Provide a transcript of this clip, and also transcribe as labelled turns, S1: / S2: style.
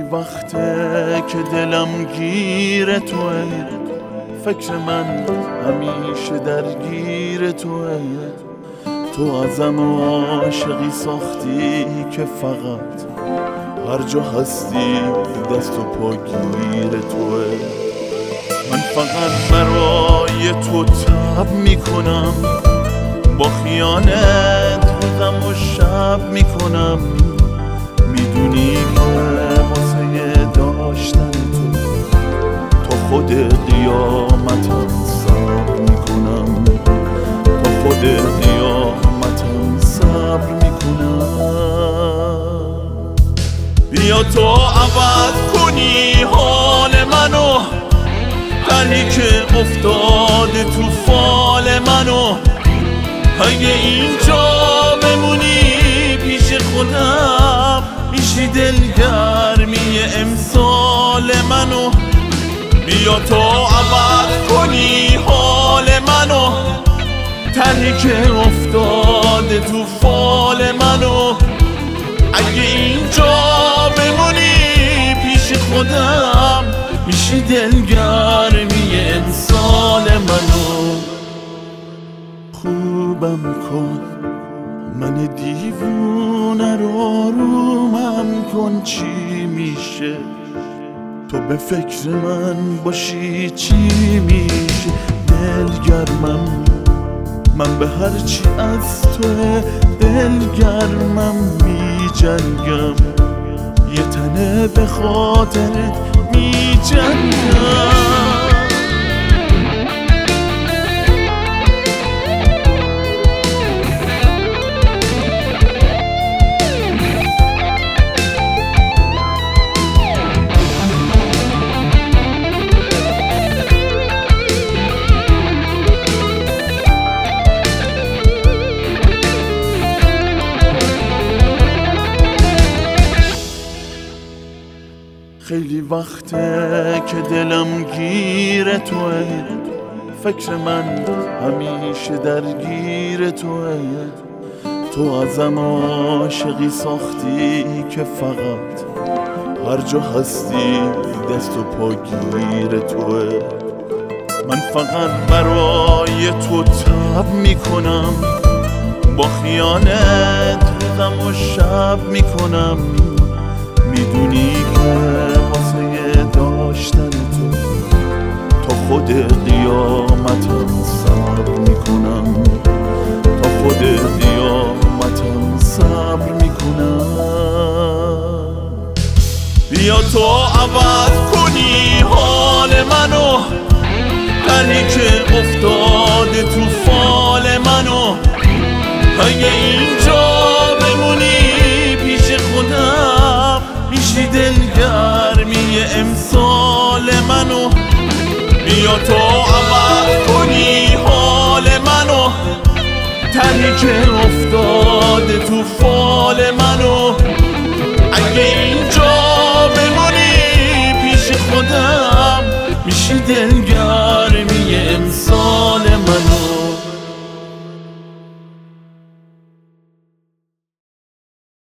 S1: وقته که دلم گیر توه، فکر من همیشه درگیر توه. تو ازم عاشقی ساختی که فقط هر جا هستی دست و پا گیر توه. من فقط برای تو تب میکنم، با خیانت روزم و شب میکنم. میدونی که واسه داشتن تو خود قیامتم صبر میکنم، تا خود قیامتم صبر میکنم. بیا تو عوض کنی حال منو، هری که افتاده تو فال منو. اگه اینجا بمونی پیش خودم، میشی دلگرمی امسال منو. بیا تو عوض کنی حال منو، تنی که افتاده تو فال منو. اگه اینجا بمونی پیش خودم، میشی دلگرمی امسال منو. خوبم کن من دیوونه رو، آرومم کن چی میشه تو به فکر من باشی، چی میشه دلگرمم. من به هرچی از توه دلگرمم، میجنگم یه تنه به خاطرت میجنگم. خیلی وقته که دلم گیر توه، فکر من همیشه درگیر توه. تو ازم عاشقی ساختی که فقط هر جا هستی دست و پا گیر توه. من فقط برای تو تب میکنم، با خیانت روزم و شب میکنم. میدونی که واسه داشتن تا خود قیامتم صبر میکنم، تا خود قیامتم صبر میکنم. بیا تو عوض کنی حال منو، هری که افتاده تو فال منو. اگه اینجا بمونی پیش خودم، میشی دلگرمی امسال منو. بیا تو عوض کنی حال منو، تنی که